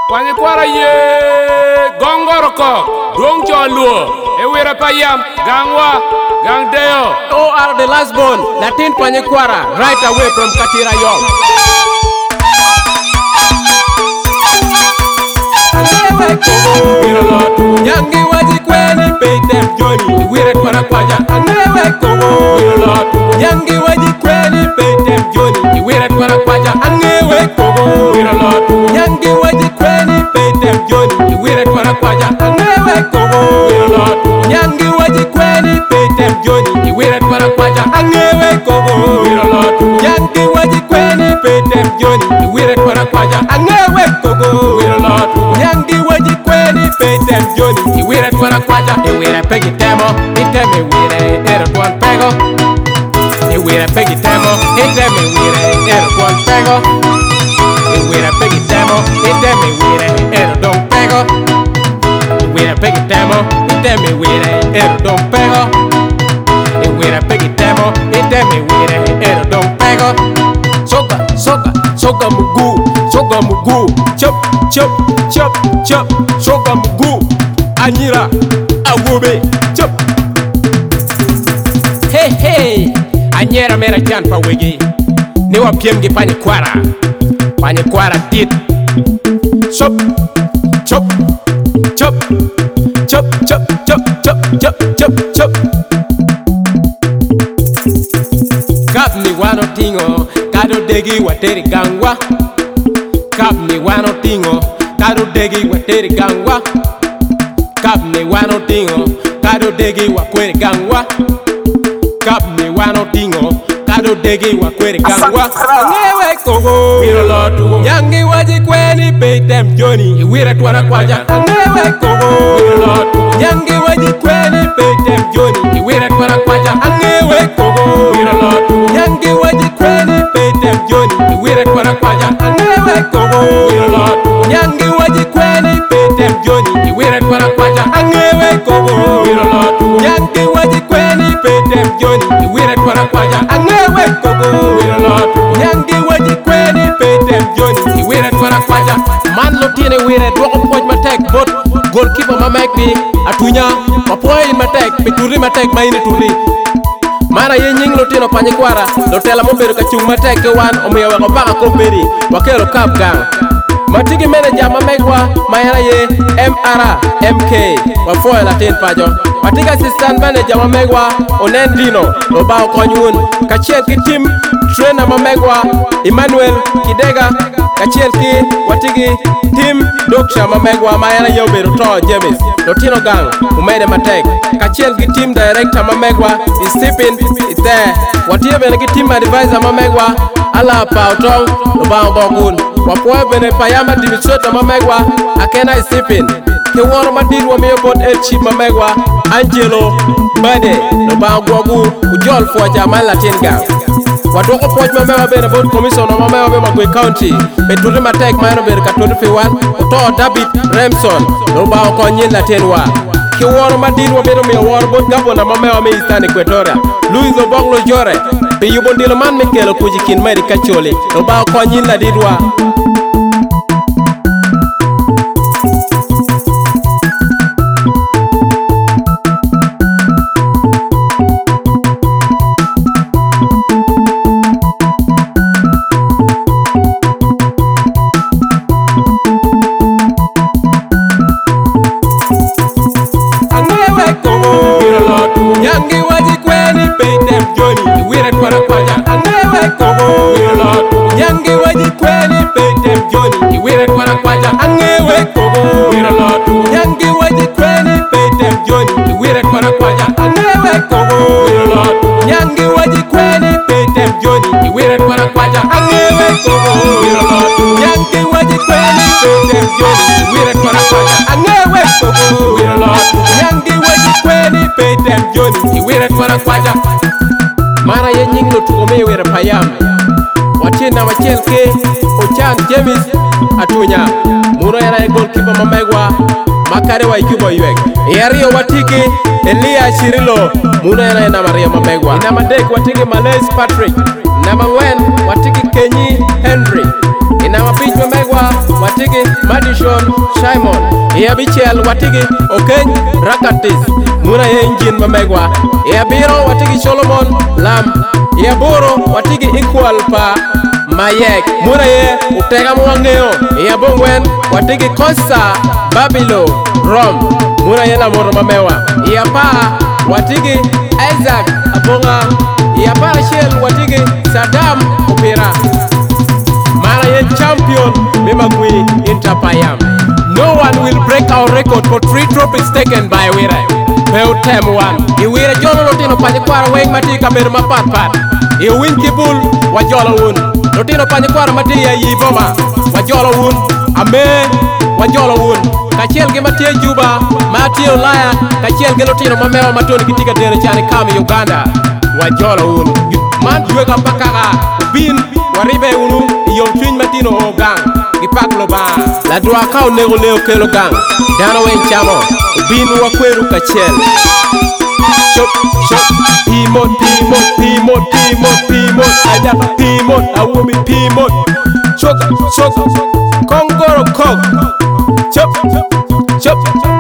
Panye kwara ye gongoroko dong choluo ewira payam gangwa gangdeo. O are the last born Latin Panye kwara right away from Katira Yom. Yangi waji kweni pay them Johnny wira kwara kwaja anewe kogo. Yangi waji kweni pay them Johnny wira kwara kwaja anewe kogo. Yangi waji kweni pay them Johnny wira kwara kwaja anewe kogo. Yangi waji kweni pay them Johnny wira kwara kwaja anewe kogo. Yangi waji kweni pay them Johnny wira kwara kwaja anewe kogo. Yangi waji kweni pay them Johnny wira kwara kwaja wira pegi temo iteme wira ero tuan pego. Wira pegi temo iteme wira ero tuan pego. Wira pegi temo iteme wira ero don pego. Wira pegi temo iteme wira ero don pego. Wira pegi temo iteme wira ero don pego. Soka mugu chop soka mugu anyira awobe chop. Hey anyera mera jan pa wegi ni wa piem gi Panye kwara dit chop kap ni wano tingo kado degi wateri gangwa. Kap ni wano tingo kado degi wateri gangwa. Kap ni wano tingo kado degi wakweri gangwa. Kap ni wano tingo kado degi wakweri gangwa. Ngewe kogo yangi waji kweni pay them Johnny wira twara kwaja. Ngewe kogo yangi waji kweni pay them Johnny wira twara kwaja. Ngewe kogo yangi waji kweni pay them Johnny wira twara kwaja. Ngewe kogo yangi waji kweni pay them Johnny wira twara kwaja. Ngewe kogo yangi waji kweni pay them Johnny wira twara kwaja. Ngewe kogo yangi waji kweni pay them Johnny wira twara kwaja. Man lo tiene wira dwoko poj matek bot goalkeeper mamek bi atunya mapoy matek pituri matek maine turi. Mara ye nying lo tino Panye kwara lo tela mobedo kachung matek ke wan omiyo wako baka koperi wakelo kap gang. Matigi manager mamegwa mayana ye MK wafoya Latin pajo. Matigi assistant manager mamegwa Onendino lo bao konyun. Kachiel ki team trainer mamegwa Emmanuel Kidega. Kachiel ki watigi team Doksha mamegwa mayana ye obedo to James Lotino gang umede matek. Kachiel ki team director mamegwa is Stephen is there. Watiye bene ki team advisor mamegwa ala pa otong lo bao bokun. Wapoe bene payama administrator mamegwa akena Stephen. Kiworo madirwa miyo bot el chief mamegwa Angelo Bade lo bao gwogu ujol fuaja man Latin gang. Wadwoko poj mamewa bene bot commissioner mamewa be Magwe County beturi matek mayano bene katuri fiwan uto David Remson lo bao konyin Latin wa. Kiworo madirwa bene miyo woro bot gabona mamewa me Eastern Equatoria Louis Oboglo Jore be yubondilo man mikelo kujikin meri kachole lo bao konyin Ladirwa. Yangi waji kweni pay them Johnny wira twara kwaja. Ngewe kogo yangi waji kweni pay them Johnny wira twara kwaja. Ngewe kogo yangi waji kweni pay them Johnny wira twara kwaja. Ngewe kogo yangi waji kweni pay them Johnny wira twara kwaja. Ngewe kogo yangi waji kweni pay them Johnny wira twara kwaja. Ngewe kogo yangi waji kweni pay them Johnny wira twara kwaja. Mara ye nying lo tugo me wira payam. Watina wachiel ke Ochan James atunya. Muro yana goalkeeper mamegwa makare wa ikibo yuek. Yariyo watiki Elia Shirilo muro yana Maria mamegwa. Ina madek watiki Malays Patrick. Number 1 watiki Kenyi Henry. Ina abich mamegwa watigi Madison Simon e abichiel watigi Okeny Rakatis muna ye injin mamegwa e abiro watigi Solomon Lam e aboro watigi Equal pa Mayek muna ye utega mwangeo e abongwen watigi Costa Babilo Rom muna ye na moro mamewa e apa watigi Isaac Abonga e apa achiel watigi Saddam Opera mana ye champion Memagui Interpayam. No one will break our record for 3 trophies taken by Wira. Peu tem one. I Wira Jolo Lotino Panikwara wing mati kaber mapat pat. I win kibul wajola wun. Lotino Panikwara mati ya yiboma wajola wun. Ame wajola wun. Kachiel ge mati Juba, mati Ulaya, kachiel ge Lotino mamewa matoni kitika tere chani kami Uganda. Wajola wun. Man juega pakaka bin waribe unu yom twin matino o gang gipaklo ba la dua kaw nego leo kelo gang dano wen chamo bin wa kweru kachel chop chop pimot ada pimot awubi pimot chok kongoro kok chop